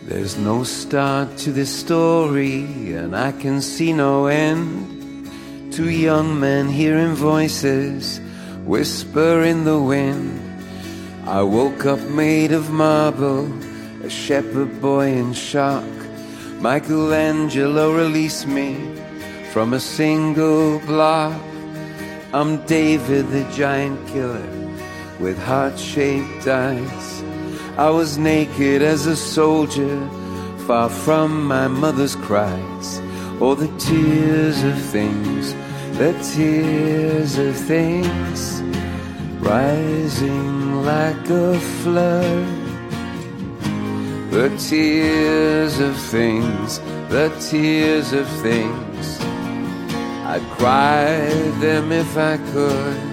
There's no start to this story, and I can see no end. Two young men hearing voices whisper in the wind. I woke up made of marble, a shepherd boy in shock. Michelangelo released me from a single block. I'm David the giant killer with heart-shaped eyes. I was naked as a soldier, far from my mother's cries. Oh, the tears of things, the tears of things, rising like a flood. The tears of things, the tears of things, I'd cry them if I could.